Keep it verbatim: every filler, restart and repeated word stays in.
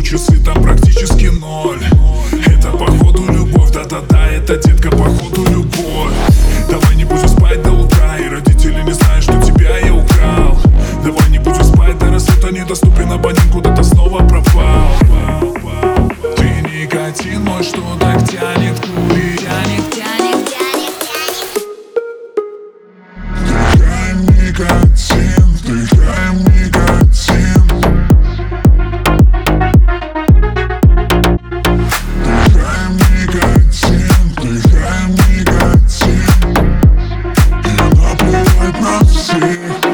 часы там практически ноль. Это походу любовь, да-да-да, это, детка, походу любовь. Давай не будем спать до утра, и родители не знают, что тебя я украл. Давай не будем спать до рассвета, недоступен абонент, куда-то снова пропал. Ты никотин мой, что так тянет курить, тянет, тянет, тянет, тянет. Вдыхаем никотин, вдыхаем никотин. Вдыхаем никотин, вдыхаем никотин. И наплевать на всех.